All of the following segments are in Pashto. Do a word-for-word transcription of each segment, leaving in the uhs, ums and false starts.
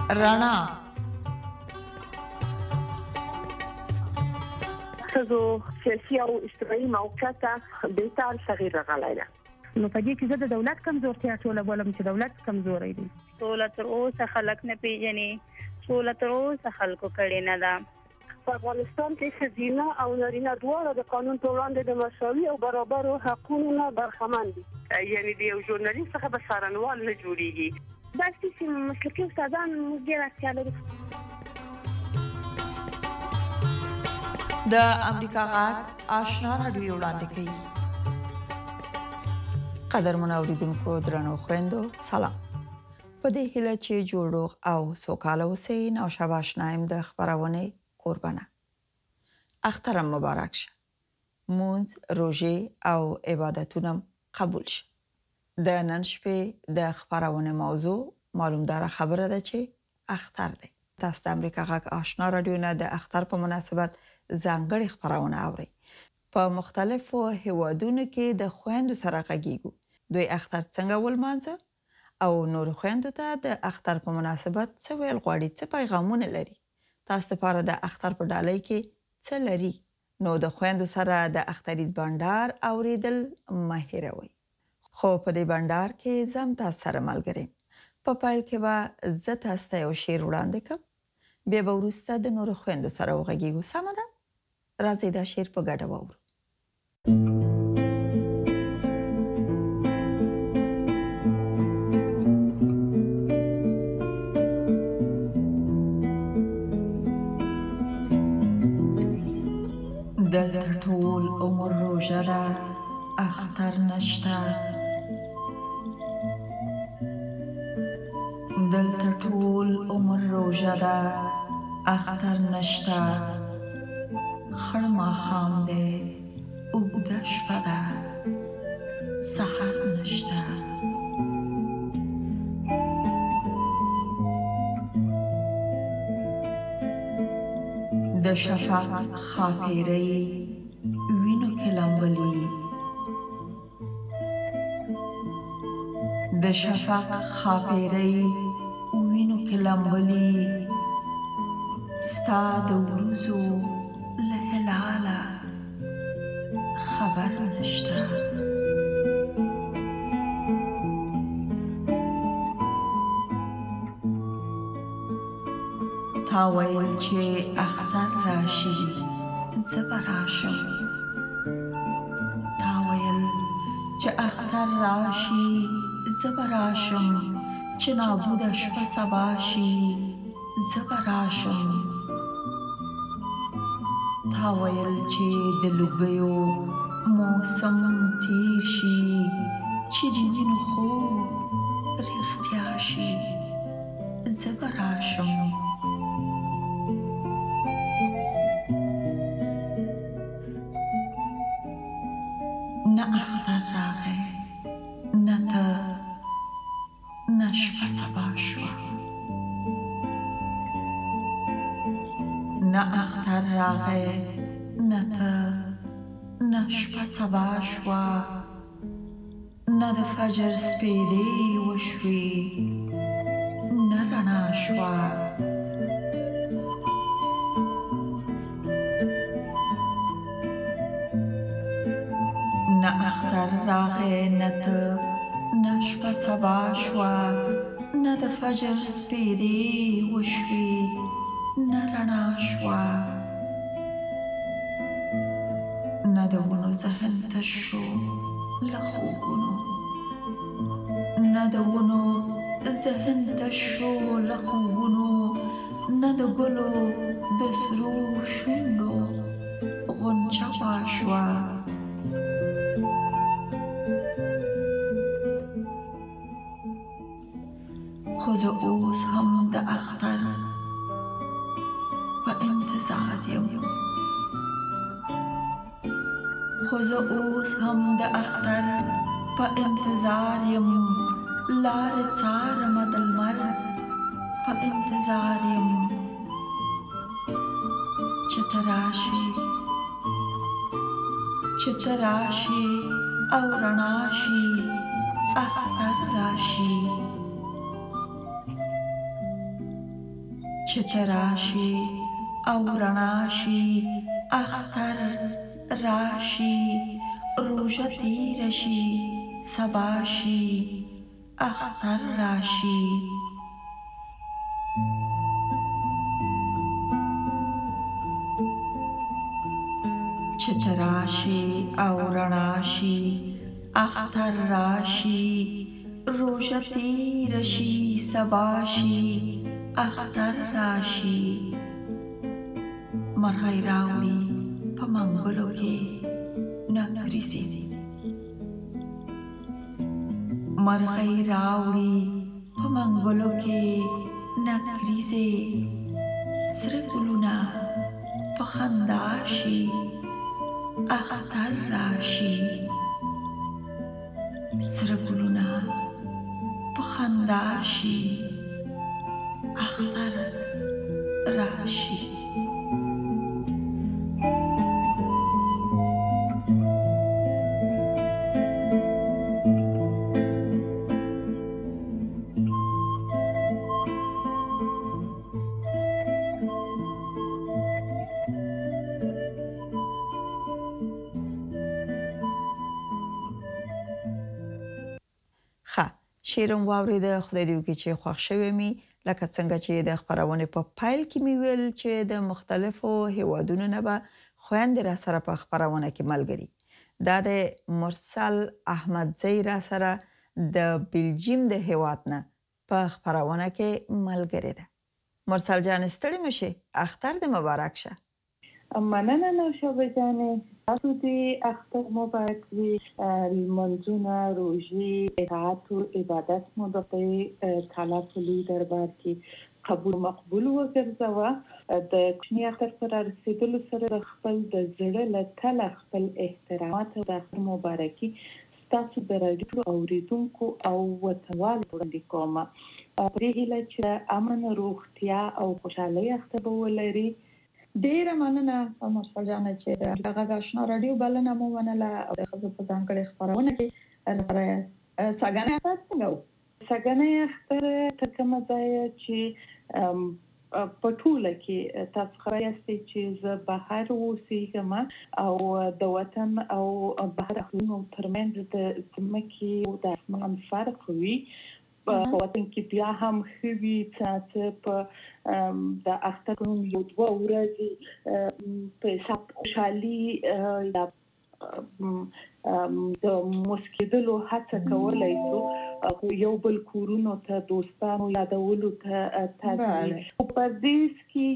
رڼا ښځو سیاسي او اجتماعي موقعیت بهتر تغییر راغلی دی. نو په دې کې زه د دولت کمزورتیا ټوله بولم چې دولت کمزوری دی. سوله تر اوسه خلک نه پیژني، سوله تر اوسه خلکو کړې نه ده. په افغانستان کې ښځینه او نارینه دواړه د قانون په وړاندې د مساوي او برابرو حقونو نه برخمن دي. یعنې د یو ژورنالیست څخه به څارنوال نه جوړېږي. بس چې مسلکي استادان موږ ډېر اړتیا لرو. د امریکا غږ آشنا راډیو وړاندې کوي. قدرمن اوریدونکو درنو خویندو سلام. په دې هیله چې جوړ روغ او سوکاله اوسئ. نوشابه آشنا یم د خپرونې قربانه. اختر مبارک شه. مونځ، روژې او عبادتونه قبول شه. د نن شپې د خپرونې موضوع معلومدار خبره ده چې اختر دی. تاسو د امریکا غږ آشنا راډیو نه د اختر په مناسبت ځانګړې خپرونه اورئ. په مختلفو هیوادونو کې د خویندو سره غږیږو. دوی اختر څنګه ولمانځه او نور خویندو ته د اختر په مناسبت څه ویل غواړي، څه پیغامونه لري. تاسو لپاره د اختر په ډالۍ کې څه لري؟ نو د خویندو سره د اختریز بانډار اوریدل مه هېروئ. خو په دې بانډار کې زم تاسو سره ملګری. په پیل کې به زه تاسو ته یو شعر وړاندې کړم، بیا به وروسته د نورو خویندو سره وغږیږو. سمه ده؟ راځئ دا شعر په ګډه واورو. دلته ټول عمر روژه ده، اختر نشته. دلته ټول عمر روژه ده، اختر نشته. خړ ماښام دی، اوږده شپه ده، سحر نشته. د شفق خاپیرۍ وینو کې لامبلي، د شفق خاپیرۍ وینو کې لامبلي. ستا د وروځو له هلاله خبر نشته. تا ویل چې اختر راشي زه به راشم، تا ویل چې اختر راشي زه به راشم، چې نابوده شپه سبا شي زه به راشم. تا ویل چې د لوګیو موسم تیر شي، چې د وینو خوب رښتیا شي زه به راشم. نه اختر راغی، نه ته، نه شپه سبا شوه. نه اختر راغی، نه ته، نه شپه سبا شوه. نه د فجر سپېدې وشوې، نه رڼا شوه. نه اختر راغی، نه ته، نه شپه سبا شوه. نه د فجر سپېدې وشوې، نه رڼا شوه. نه د ونو ذهن تش شو له خوبونو، نه د ونو ذهن تش شو له خوبونو. نه د ګلو د سرو شونډو غنچه وا شوه. خو زه اوس هم د اختر په انتظار یم، خو زه اوس هم د اختر په انتظار یم. لارې څارمه د لمر په انتظار یم، چې ته راشې، چې ته راشې او رڼا شي، اختر راشي. چې ته راشي او رڼا شي اختر راشي روژه تیره شي سبا شي اختر راشي چې ته راشي او رڼا شي اختر راشي روژه تیره شي سبا شي اختر راشي مرغۍ راوړي په منګلو کې نکریزې مرغۍ راوړي په منګلو کې نکریزې سره ګلونه په خندا شي اختر راشي سره ګلونه په خندا شي اختر راشي شیرم واورید خدای دې وکړي چې خوښ شوی می لکه څنګه چې د خبرونه په پایل کې می ویل چې د مختلفو هیوادونو نه به خويندې را سره په خبرونه کې ملګری دا د مرسل احمدزی را سره د بلجیم د هیواد نه په خبرونه کې ملګری ده مرسل جان ستړي مشه اختر دې مبارک شه مننه نو شوبه جانې تاسو دې اختر مبارک وي منځونه روزي اطاعت او عبادت مو د تعالی په لوی دربار کې قبول مقبول وګرځوا د کوچني اختر پر رسیدلو سره خپل د زړه له تله خپل احترامات او د اختر مبارکي تاسو د راډیو اوریدونکو او وطنوالو وړاندې کوم پرې هیله چې امن روغتیا او خوشحالي اختر ولري ډیره مننه مرسل جان چې دغه غاښنا رادیو بلنه مو منله او د خزو په ځانګړي خبرونه کې سره ساګانه اختر څنګه و ساګانه اختر تر کومه ځای چې په ټوله کې تاسو خبرې استي چې زه بهر اوسېږم او د وطن او بهر خلونو ترمنځ د ځمکې او د اسمان فرق وي په وطن کې بیا هم خوي چې په د اختر یو دوه ورځې په حساب خوشحالي یا د مسکیدلو هڅه کولای شو یو بل کورونو ته دوستانو یادولو ته تاسو په دې کې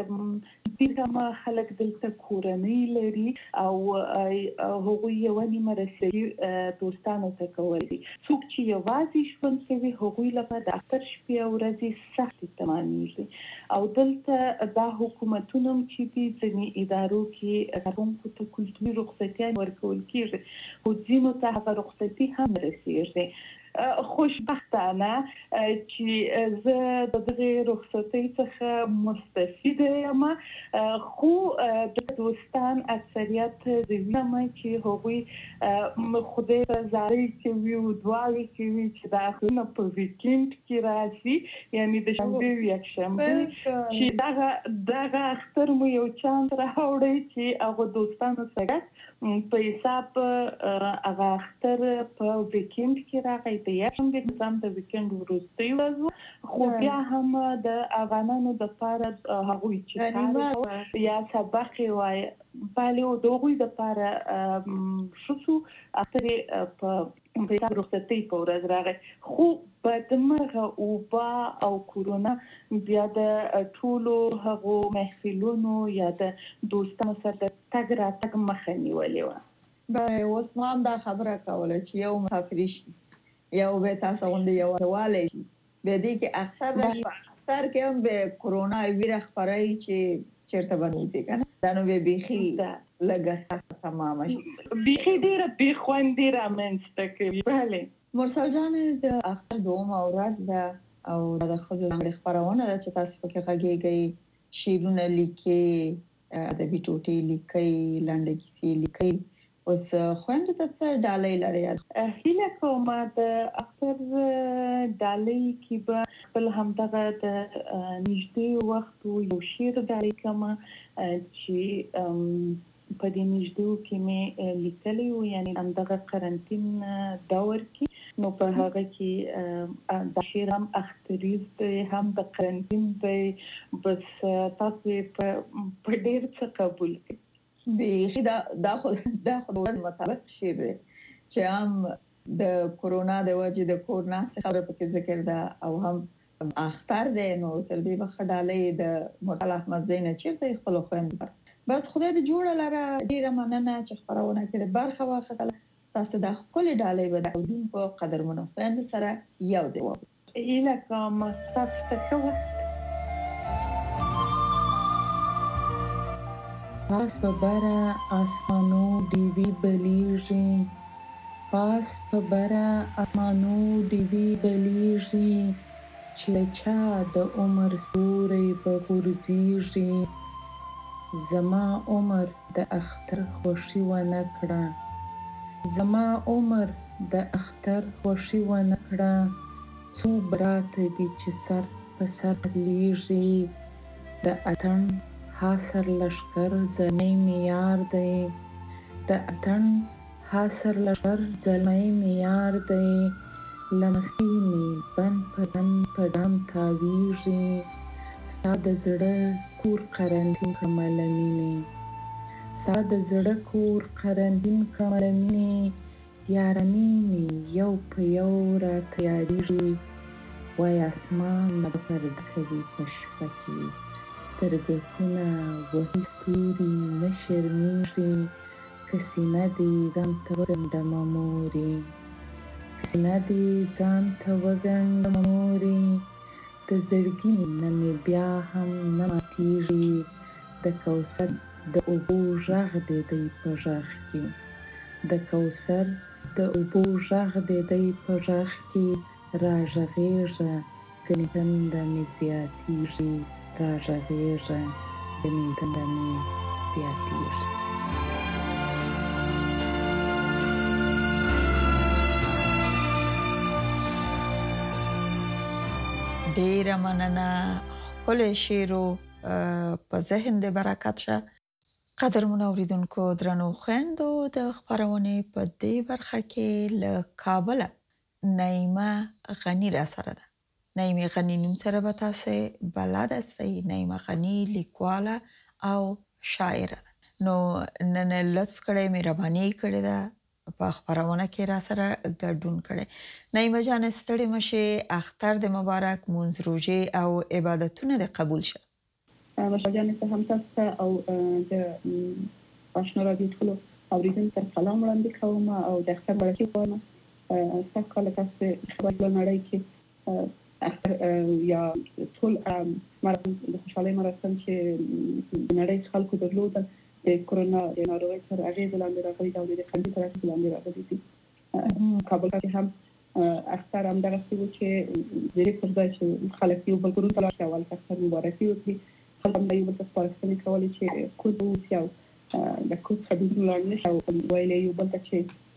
دغه خلک دلته کورنۍ لري او هغوی یو نیمه رسېدي دوستانو ته کوي څوک چې یوازې ژوند کوي هغوی لپاره د اختر شپې او ورځې سختې تمامېږي او دلته دا حکومتونه چې دي ځینې ادارو کې کارونکو ته کلتوري رخصتیان ورکول کېږي خو ځینو ته هغه رخصتي هم رسېږي خوشبختانه چې زه د دغه رخصتۍ څخه مستفیده یم خو د دوستان اکثریت زینم چې هغوی خدای ته زارۍ کوي او دعاوې کوي چې د اخرونه په ویکند کې راشي یعنی د شنبې یکشنبه چې دغه دغه اختر مو یو چانس راوړی چې هغه دوستانو سره په حساب هغه اختر په ویکند کې راغی د یکشنبې نظام د ویکند وروستۍ ورځ خو بیا هم د افغانانو دپاره هغوی چې یا سبق یې وایي بله او د هغوی دپاره ښه شو اختر یې په حساب رخصتۍ په ورځ راغی خو بدمرغه اوبه او کورونا بیا د ټولو هغو محفلونو یا د دوستانو سره د تګ راتګ مخه نیولې وه بله اوس ما هم دا خبره کوله چې یو مسافري شي یو به تاسو غوندې یووالی شي بیا دې کې اختر راشي په اختر کې هم به کورونا ویره خپروي چې چېرته به نوځي که نه دا نو به بیخي لږه سخته تمامه شي بیخي ډېره بېخوندي رامنځته کوي بله مرسل جانې د اختر دومه ورځ ده او د ښځو ځانګړې خپرونه ده چې تاسو پکې غږېږئ شعرونه لیکئ ادبي ټوټې لیکئ لنډه کیسې لیکئ اوس خويندو ته څه ډالۍ لري؟ هیله کوم د اختر ډالۍ کې به خپل همدغه د نږدې وخت یو شعر ډالۍ کوم چې په دې نږدې کې مې لیکلی و، یعنی همدغه قرنطین دور کې، نو په هغه کې د شعر هم اختریز دی هم د قرنطین دی، بس تاسو په ډېر څه قبول کړئ. بیخي دا دا خو دا خو د مطابق شعر دی چې هم د کورونا د وجې د کورنا خبره پکې ذکر ده او هم اختر دی، نو تر دې وخت ډالۍ د مرتل احمد زین چیرته خپل خويند بس خدای دې جوړ لاره. ډیره مننه چې خبرونه کړې، برخه واخله. تاسو د خپل ډالۍ به د اودینکو قدرمنو خويند سره یو ځای وو. هیله کوم تاسو ته ښه وخت. پاس په بره اسمانو ډیوې بلیږي، پاس په بره اسمانو ډیوې بلیږي، چې له چا د عمر ستوری به غورځېږي. زما عمر د اختر خوښي ونه کړه، زما عمر د اختر خوښي ونه کړه، څو براته دي چې سر په سر لیږي. د اتڼ حاصر لشکر زلمی میار دی، د اتڼ حاصر لشکر زلمی میار دی، لمسی می بن په دم په دم تاویږي. ستا د زړه کور قرنطین کړمه له مینې، ستا د زړه کور قرنطین کړمه له مینې، یارانې مې یو په یو راته یادېږي. وای اسمان به پرده کوي په شپه کې، سترګکونه وهي ستوري نه شرمېږي. که سینه دې ځان ته وګنډمه مورې، که سینه دې ځان ته وګنډمه مورې، د زړګي نه مې بیا هم نه ماتېږي. د کوثر د اوبو غږ دې دی په غږ کې، د کوثر د اوبو غږ دې دی په غږ کې، راغږېږه ګنې تنده مې زیاتېږي، راغږېږه ګنې تنده مې زیاتېږي. ډیره مننه. ښکلی شعر په ذهن د برکت شه. قدرمنو اوریدونکو درنو خویندو، د خپرونې په دې برخه کې له کابل نعیمه غنی را سره ده. نعیمه غنی نوم سره به تاسو بلد استئ. نعیمه غنی لیکواله او شاعره ده. نو نن لطف کړئ، مهرباني کړې ده په خبرونه کې را سره ګډون کړي. نعیمه جان ستړي مشه، اختر د مبارک، مونږ روزه او عبادتونه د قبول شه. مشه جان ته هم تاسو او د آشنا رادیو ټول اوریدونکو ته سلام وړاندې کوم او د اختر ورځې کوم. تاسو کله تاسو خبر لنړی کې اختر یا ټول مراسم د خوشحالۍ مراسم چې نړۍ خلکو درلودل د کورونا د ناروغۍ سره اغیز لاندې راغلي او د خلکو سره اغیز لاندې راغلي دي. کابل کې هم اختر هم دغه څه چې د دې پر ځای چې خلک یو بل ګروپ ته لاړ اول اختر مبارکي وکړي، خلک هم یو بل ته سپارښتنې کولې چې کوم څه او د کوم څه د لاړ نشي او ویلې یو بل ته چې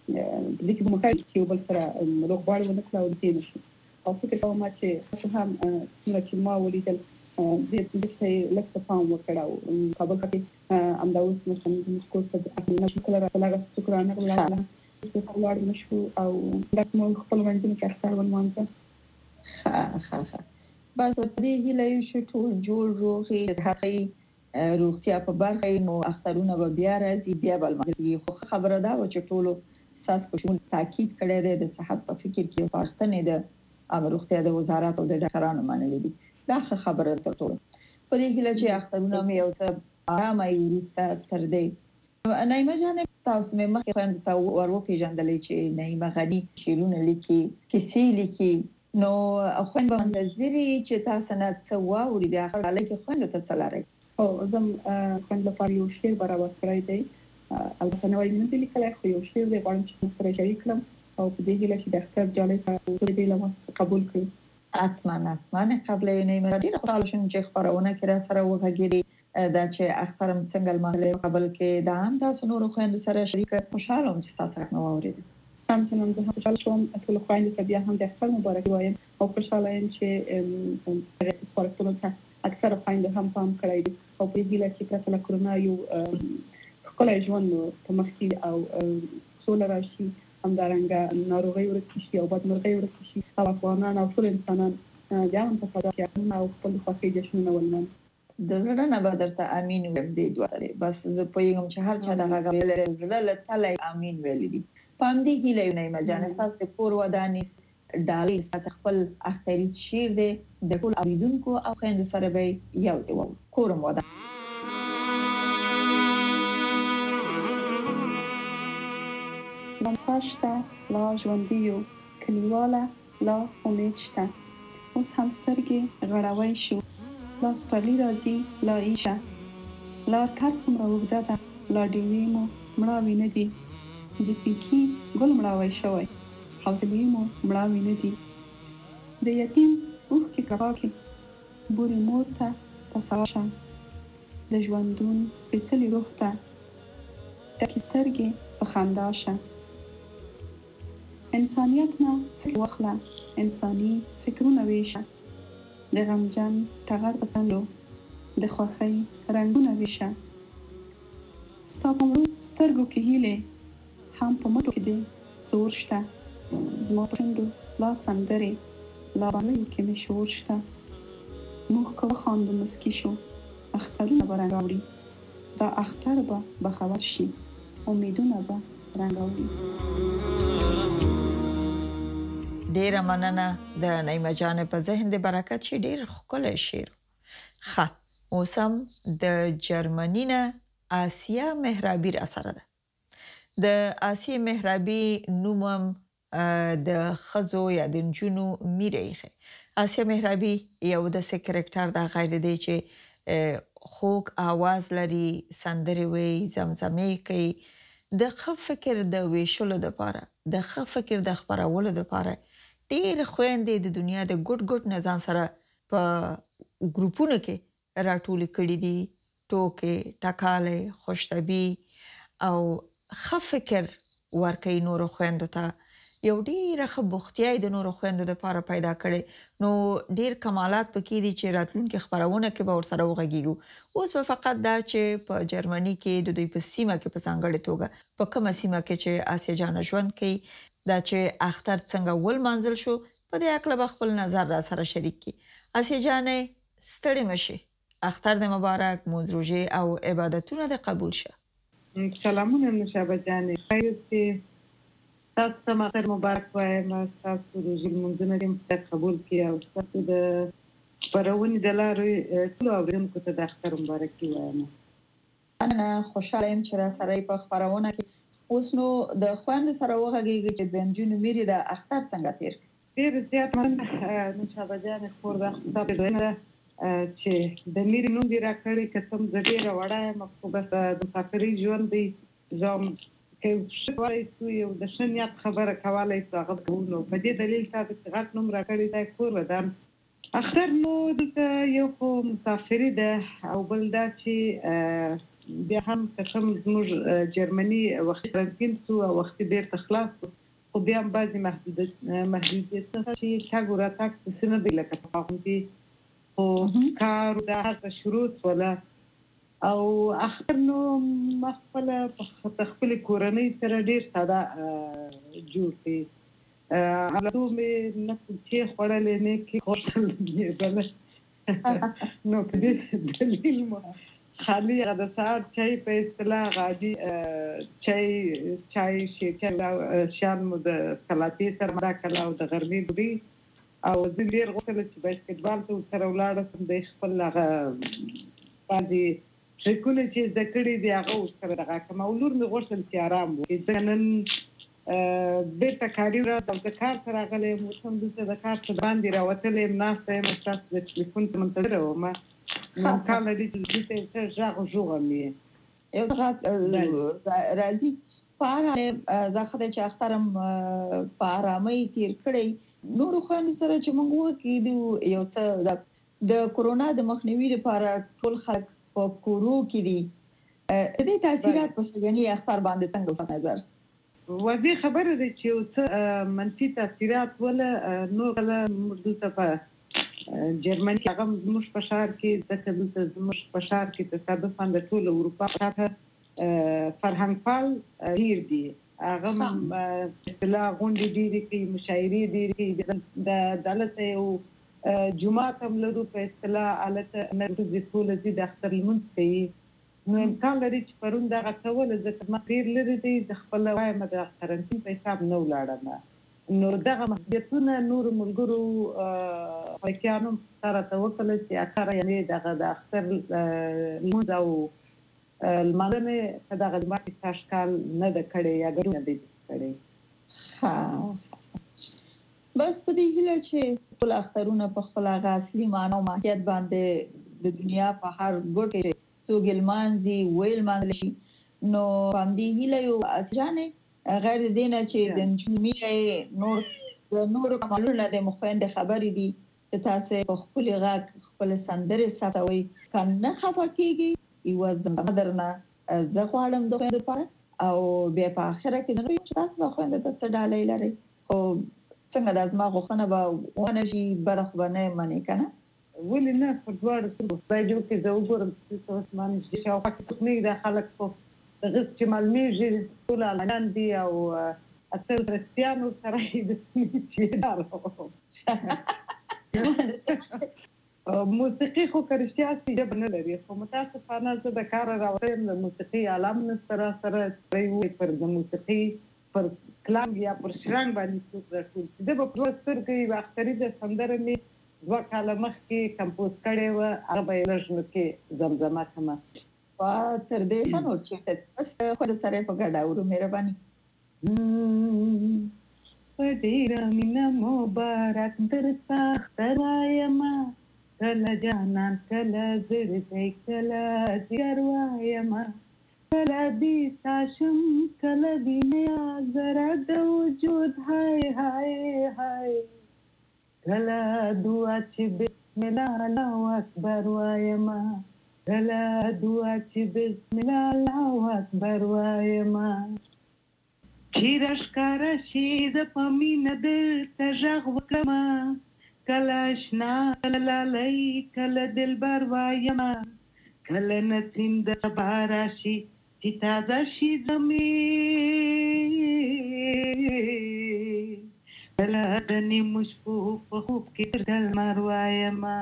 د دې کوم کار چې یو بل سره لوغواړي ونه کړو دې نشي. او فکر کوم چې هم چې ما ولیدل د دې څه لکه پام وکړو. کابل کې امداوس مثلا د مسکو څخه د نشو کله راغله شکرانه ولاله چې خلاړ نشو او د موږ خپل باندې کې اختر ونمانځه. ها ها ها بس دې هله یو شو ټول جوړ روغي صحتي روغتیا په برخه نو اخترونه به بیا راځي، بیا بل مګي خو خبره دا و چې ټولو ساس په شمول تاکید کړی دی د صحت په فکر کې فارختنه ده امر روغتیا د وزارت او د ډاکټرانو منلې دي. دا خبره تر ټولو په دې هله چې اخترونه مې یو څه آرامه یورسته تر دې. نعیمه جان تاسو مې مخکې خوند ته ورو پیژندلې چې نعیمه غنی شیرونه لیکي، کیسې لیکي، نو خوند به منتظرې چې تاسو نه څه واوري د اخر حاله کې خوند ته څلاري. او زم خوند لپاره یو شعر برابر کړی دی. البته نو یې نه لیکلی خو یو شعر دی غواړم چې سره شریک کړم او په دې هیله چې د اختر جالب او دې له قبول کړم. اتمنه اتمنه قبل نعیمه ډیره خوشاله شوم چې خبرونه کې را سره وغږیږي. دا چې اخترم څنګه لمانځل قبل کې دا هم تاسو نور خويندو سره شریک خوشاله هم چې تاسو راغنه واورید. هم چې نن زه خوشاله شوم ټول خويندو ته بیا هم د اختر مبارک وایم او خوشاله یم چې سپارښتنو ته اکثر خويندو هم پام کړی دي او په دې لکه چې تاسو کرونا یو خپل ژوند په مخکې او سوله راشي همدارنګه ناروغي ورکړي شي او بد مرغي ورکړي شي او افغانان او ټول انسانان بیا هم په فضا کې او خپل خوښي جشنونه ولمانځي. د زړه نه به درته امین ویم دې دوه بس زه پوهیږم چې هر چا دغه ویل زړه له تله امین ویل دي. په همدې هیله یو نه مجانه ستاسو کور ودانې ډالۍ ستاسو خپل اختري شیر دی د ټول اوریدونکو او خویندو سره به یو ځای وو کورم ودان نامسا شته لا ژوندي یو کلیواله لا امید شته اوس هم سترګې غړوی شو لا سپرلی راځي لا ایشه لار کار څومره اوږده ده لا ډیوې مو مړاوې نه دي د پیکي ګل مړاوی شوی حوصلې مو مړاوې نه دي د یتیم اوښکې کباکې بورې مور ته په سوا شه د ژوندون سپېڅلي روح ته ډکې سترګې په خندا شه انسانیت نه فکر واخله انساني فکرونه ویشه د غمجن ټغر په څنډو د خوښۍ رنګونه ویشه ستا په مړو سترګو کې هیلې هم په مټو کې دی زور شته زما په شونډو لا سندرې لا باندې کې مې شور شته موږ که وخاندو مسکي شو اخترونه به رنګ راوړي دا اختر به بخور شي امیدونه به رنګ راوړي. ډیره مننه د نعیمه جان په ذهن د برکت شي ډیر ښکلی شعر. ښه اوس هم د جرمني نه آسیه مهرابي را سره ده. د آسیه مهرابي نوم هم د ښځو یا د نجونو میره ایښی. آسیه مهرابي یو داسې کرکټر ده غیر د دې چې خوږ آواز لري سندرې وایي زمزمې کوي د ښه فکر د ویشلو دپاره د ښه فکر د خپرولو دپاره ډېر خویندې د دنیا د ګوټ ګوټ نه ځان سره په ګروپونو کې راټولې کړي دي ټوکې ټکالې خوشطبي او ښه فکر ورکوي نورو خویندو ته یو ډېره ښه بوختیایي د نورو خویندو دپاره پیدا کړې نو ډېر کمالات پکې دي چې راتلونکې خپرونه کې به ورسره وغږیږو. اوس به فقط دا چې په جرمني کې د دوی په سیمه کې په ځانګړې توګه په کومه سیمه کې چې آسیه جانه ژوند کوي دا چې اختر څنګه ولمانځل شو په دې هکله به خپل نظر را سره شریک کړي. آسیه جانې ستړې مه شي اختر دې مبارک مونځ روژې او عبادتونه دې قبول شه. سلامونه نوشابه جانې خیر دې تاسو ته اختر مبارک وایم تاسو روژې لمونځونه دې قبول کړي او تاسو د خپرونې د لارې ټولو اورېدونکو ته د اختر مبارکي وایم. انا خوشاله یم چې را سره په خپرونه کې اوس نو د خویندو سره وغږیږي چې د نجونو میرې د اختر څنګه تیر کړي. ډېر زیات مننه نوشابه جانې خور د خطاب دویمه چې د میرې نوم دې راکړی که څه زه ډېره وړه یم خو بس د مسافرۍ ژوند دی زه هم که ښه کولی شو یو د ښه نیت خبره کولی شو هغه کوو نو په دې دلیل تا داسې غټ نوم راکړی دی کور ودان. اختر نو دلته یو خو مسافري ده او بل دا چې بیا هم که څه زموږ جرمني وختي رنګین شو او وختي بېرته خلاص شو خو بیا هم بعضې محدودیتونه چې تګ و راتګ داسې نه دی لکه پخوا غوندې خو کار دا هغه شروع شوله او اختر نو ما خپله په خپلې کورنۍ سره ډېر ساده جوړ کړي. اولادو مې نه کلچې خوړلې نه کیک خوړلی نو په دې دلیل مو خالي هغه د سهار چای په اصطلاح عادي چای چای شیان مو د سلاتې سره مړه کړله او د غرمې ډوډۍ او زه ډېر غوښتله چې باسکټبال ته ورسره ولاړه شم د خپل هغه بعضې ټریکونه چې زده کړي دي هغه ورسره دغه کړم او لور مې غوښتل چې ارام وکړي. ځکه نن بېرته کاري ورځ او د کار ته راغلی یم اوس هم دلته د کار څخه باندې راوتلی یم ناسته یم ستاسو د ټلیفون ته منتظره وم نو امکان لري چې دلته یو څه غږ وژغم یې یو څه راځي په هر زه ښه دی چې اختر هم په ارامۍ تېر کړی. نورو خویندو سره چې موږ وکړو یو څه د کرونا د مخنیوي لپاره ټول خلک په کورو کې دي د دې تاثیرات په سګنی اختر باندې څنګه نظر واضح خبره ده چې او څه منفي تاثیرات ولا نور له مرده په جرمني هغه موږ په شهر کې د کډوته موږ په شهر کې تصادفاً د ټول اروپا څخه فرهنګ پال ډیر دي هغه اصطلاح غونډې ډیرې کوي مشاعرې ډیرې کوي د دلته یو جمعه هم لرو په اصطلاح الته نرد د ټول دي د اختر لمونځ کوي نو امکان لري چې پرون دغه ټول ځکه ما ډیر لري دي د خپل وایم د قرنټین په حساب نه ولاړم نو دغه محدودیتونه نور ملګرو پکانو سره توکل چې اخر یعنی دغه د اختر لمونځ او المانه دغه د ماري تشکال نه د کړي یا ګرو نه دي کړي ها بس په دې هیله چې ټول اخترونه په خپل اصلي معنی او ماهیت باندې د دنیا په هر ګوټ کې څوک المانزي ویل مانل شي نو هم دې هیله یو ځانې غیر دینه چې د نجومي نور د نور کمالونه د مخوند خبرې دي چې تاسو په خپل غږ خپل سندره ثبتوي کنه خفه کیږي یو زمدرنا زه غواړم د خوند لپاره او بیا په اخره کې نو چې تاسو په خوند ته څه ډالۍ لري او څنګه د ازما غوښتنه به ونشي برخبنه منی کنه ولې نه په دوړ څه په جو کې زه وګورم چې تاسو باندې چې او پکې تخنیک د خلک په دغه چې معلومیږي ټول اعلان دي او اصل رسیانو سره د چې دارو موسیقي خو کرشتیا چې نه لري خو متاسفانه زه د کار راوړم د موسیقي عالم سره سره پرې پر د موسیقي پر کلام یا پر شرنګ باندې څه راټول د په پروستر کې واختري د سندره می دوه کاله مخکې کمپوز کړی و هغه به لږ کې زمزمه کما وا تر دې نور چې بس خو د سره په ګډا ورو مهرباني په ډیر مینا مبارک درته اخترایم کله جانان کله زړه کله زیر وایم کله دې تاشم کله دې زرا د وجود هاي هاي هاي کله دعا چې بسم الله الله اکبر وایم کله دعا چې بسم الله الله اکبر وایم چې راشکار شي د پمینه د تژغ وکما کله شنا کله لای کله دلبر وایم کله نسیم د باراشي چې تازه شي زمي کله د نیمو شپو په خوب کې تر لمر وایما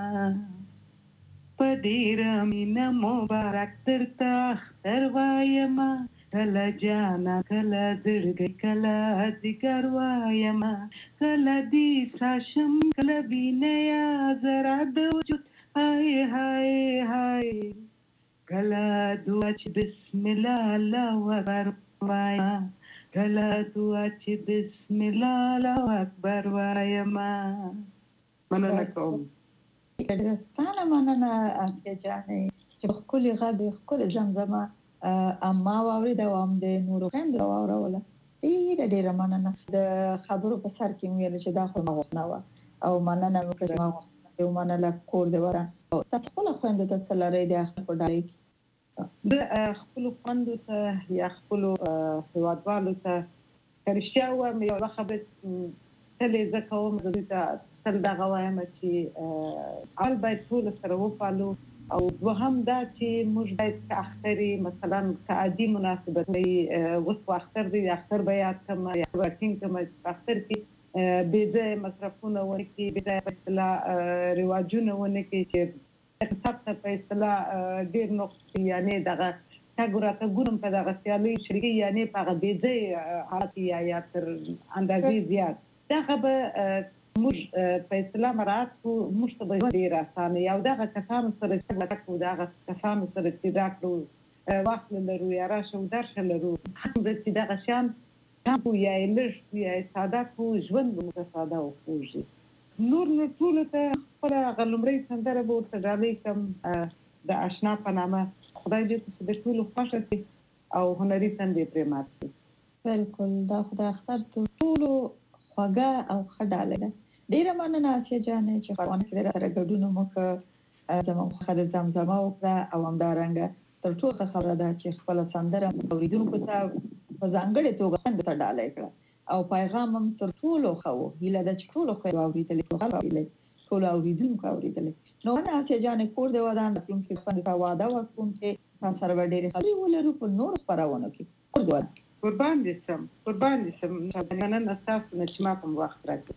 په ډېره مینه مبارک درته اختر وایما کله جانا کله زړګی کله ځیګر وایما کله دې ساشم کله وینیا زرا د وجود هاي هاي هاي کله دعا چې بسم الله الله اکبر وایما کله دعا چې بسم الله الله اکبر وایما مننه کوم ډیرستانه مننه اسیا جانې چې خپل غږ خپل زمزمه اما واوري د وام د نورو خوند واوروله ډیره ډیره مننه د خبرو په سر کې ویل چې دا خو ما غوښنه و او مننه وکړم ما غوښنه یو مننه کور دی وره تاسو خپل خوند ته څلری د اخر په ډالۍ کې د خپل خوند ته یا خپل هوادوالو ته کرشیا و مې یو خبره تلې زکوم د دې تل دا غوایم چې ال باید ټول سره وپالو او دوهم دا چې موږ باید اختري مثلا عادي مناسبت وي وسو اختر دی اختر بیا کوم یا ورکینګ کوم اختر کې به د مصرفونه ورکی به د اصطلاح رواجونه ونکي چې اقتصاد په اصطلاح ډیر نقص یعنی دغه تاګوراته ګورم په دغه سیالي شریکي یعنی په دې حالت یا تر اندازې زیات دا به موږ په اصطلاح مراد کو موږ ته ډیر اسانه یو دغه کسانو سره چې لکه دغه کسانو سره چې راکړو وخت لرو یا راشه درشه لرو چې دغه شان تاسو یا لږ یا ساده کو ژوند مو ساده او خوږي نور نو ټول ته خپل غلمري سندره به ورته ډالۍ کوم د آشنا په نامه خدای دې چې د ټول خوښه شي او هنري سندې پرې مات بالکل دا خدای اختر ټول خوږه او خډاله ډیره مننه اسیا جانې چې خبرونه کړې سره ګډون مو ک زموږ خدای زمزمه وکړه او همدارنګه تر ټولو خبره ده چې خپل سندره اوریدونکو ته په ځانګړې توګه باندې ته ډالۍ کړه او پیغام هم تر ټولو خو هیله ده چې ټولو خو اوریدلې ټول اوریدونکو اوریدلې نو انا اسیا جان کور دی ودان راتلونکي خپل واده وکوم چې تاسو سره ډېرې خبرې ولرو په نور خبرونه کې کور دی قربان دي سم قربان دي سم نن اساس نشما کوم وخت راځي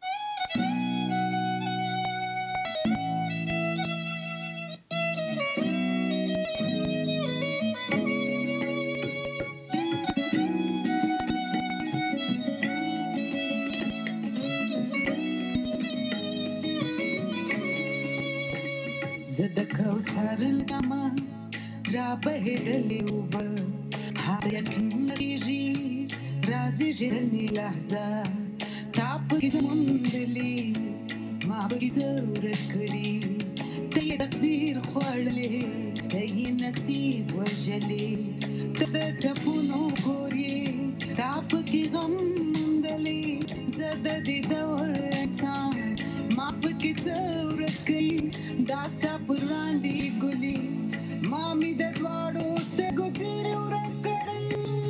زد کوثر لما را بهدلی وب ها یقین لګیږي راځي جلنی لحظه تاپ کې زمندلی ما به زور کړی ته تقدیر خوړلې ته نصیب وجلې ته ټپونو ګوري تاپ کې غم مندلی زد دې دور انسان ما به زور کړی داستا پراندی ګلی مامي د دواړو ستګو تیر ورکړی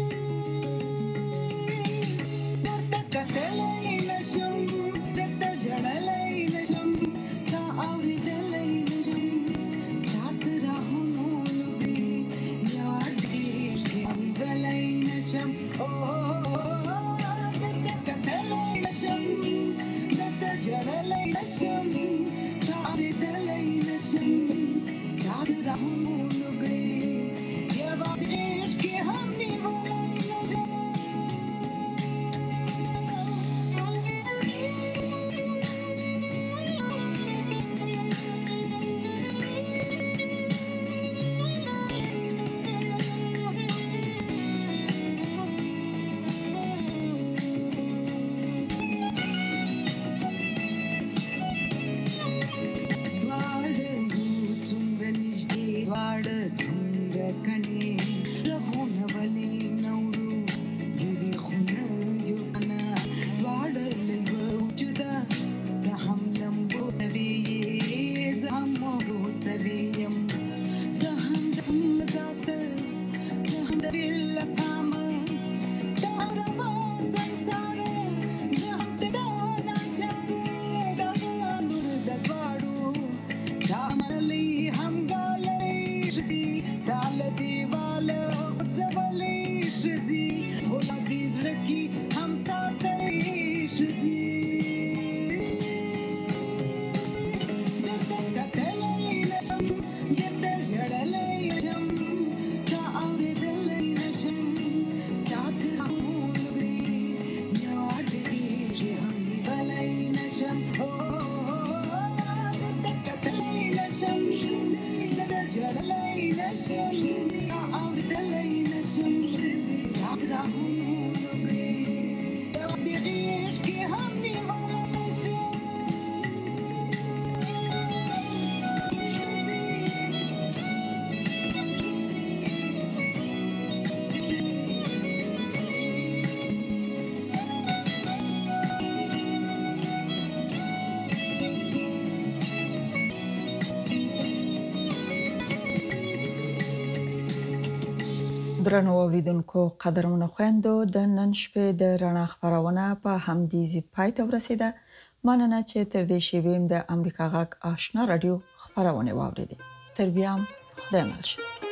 درته کتلای نشم درته جړلای نشم تا اورېدلای نشم سات راهونو لګي یاد دې بلای نشم او درته کتلای نشم درته جړلای نشم تا اورېدلای نشم سات راهونو درنو اوریدونکو قدرمنو خويندو د نن شپې د رڼا خبرونه په همدې ځای پای ته ورسیده مننه چې تر دې شیبې د امریکا غږ آشنا رادیو خبرونه واوریدې تر بیا خدای مل شي